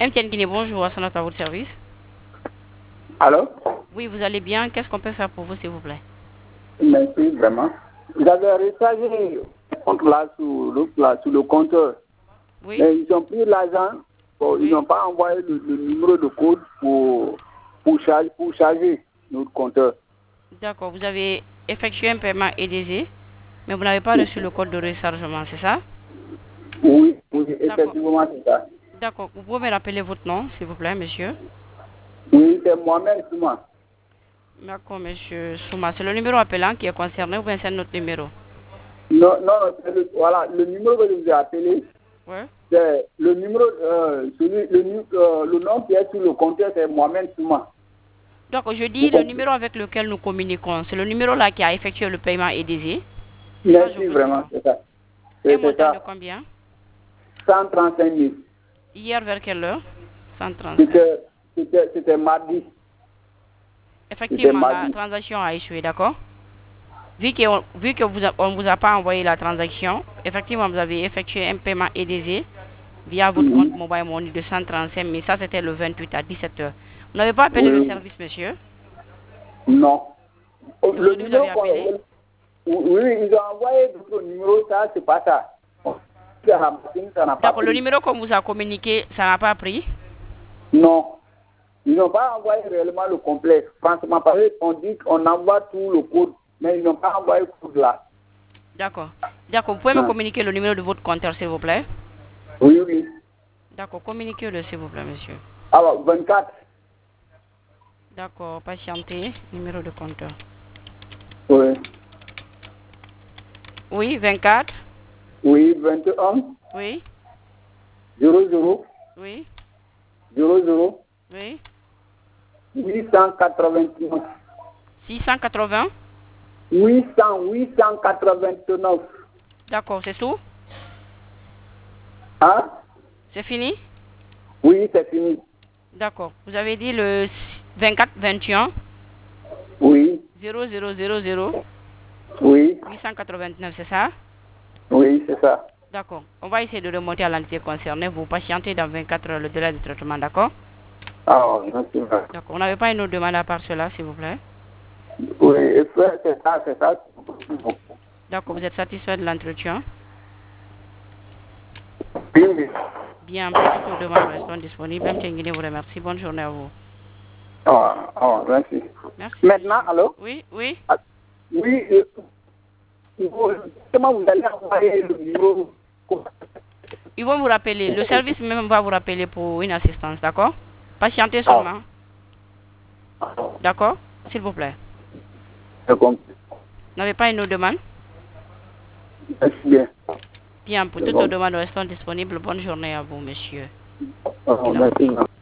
MTN Guinée, bonjour, à votre service. Allô? Oui, vous allez bien. Qu'est-ce qu'on peut faire pour vous, s'il vous plaît? Merci, vraiment. Vous avez rechargé le compte là sur le compteur. Oui. Mais ils ont pris l'argent, bon, Oui. ils n'ont pas envoyé le numéro de code pour charger notre compteur. D'accord, vous avez effectué un paiement EDZ, mais vous n'avez pas reçu le code de rechargement, c'est ça? Oui, oui, D'accord. effectivement, c'est ça. D'accord, vous pouvez me rappeler votre nom, s'il vous plaît, monsieur? Oui, c'est moi-même, c'est moi. D'accord, monsieur Souma. C'est le numéro appelant qui est concerné ou bien c'est notre numéro? Non, non, voilà, le numéro que je vous ai appelé, Oui. c'est le numéro, le nom qui est sur le compteur, c'est moi-même, c'est moi. Donc, je Vous dis le comprenez? numéro avec lequel nous communiquons. C'est le numéro là qui a effectué le paiement EDZ. C'est ça, je Merci, veux vraiment, savoir. c'est ça. Un C'est montant de ça. combien? 135 000. Hier, vers quelle heure? 135. C'était mardi. C'était Effectivement, la mardi. transaction a échoué, d'accord? Vu que on ne vous a pas envoyé la transaction, effectivement, vous avez effectué un paiement EDZ via votre compte Mhm. mobile money de 135 000. Ça, c'était le 28 à 17 heures. Vous n'avez pas appelé le Oui, service, monsieur? non. Et Le aujourd'hui, vous avez numéro appelé? oui, ils ont envoyé d'autres numéros, ça, c'est pas ça. À la machine, ça n'a pas D'accord, le pris. numéro qu'on vous a communiqué, ça n'a pas pris? Non. Ils n'ont pas envoyé réellement le complet. Franchement, parce qu'on dit qu'on envoie tout le code, mais ils n'ont pas envoyé le code là. D'accord. D'accord, vous pouvez me Ah. communiquer le numéro de votre compteur, s'il vous plaît? Oui, oui. D'accord, communiquez-le, s'il vous plaît, monsieur. Alors, 24. D'accord, patientez. Numéro de compteur. Oui. Oui, 24. Oui, 21, Oui, 00, oui, 00, oui. 889. 680. 889. D'accord, c'est tout? Hein? C'est fini? Oui, c'est fini. D'accord. Vous avez dit le 24 21 Oui, 0000 oui, 889, c'est ça? oui, c'est ça. D'accord. On va essayer de remonter à l'entité concernée. Vous patientez dans 24 heures le délai de traitement, d'accord? Ah, merci. D'accord. On n'avait pas une autre demande à part cela, s'il vous plaît? Oui, et puis, c'est ça, c'est ça. D'accord. Vous êtes satisfait de l'entretien? Oui, oui. Bien, pour toutes nos demandes restant disponibles. Même Guinée vous remercie. Bonne journée à vous. Merci. Merci, Maintenant, monsieur. allô? Oui, oui. Ah, oui, comment vous allez envoyer le numéro? Ils vont vous rappeler. Le service même va vous rappeler pour une assistance, d'accord? Patientez Ah, seulement. D'accord? S'il vous plaît. j'ai compris. Vous n'avez pas une autre demande? Merci bien. Bien, pour J'ai toutes nos compris. demandes restant disponibles. Bonne journée à vous, monsieur. Merci.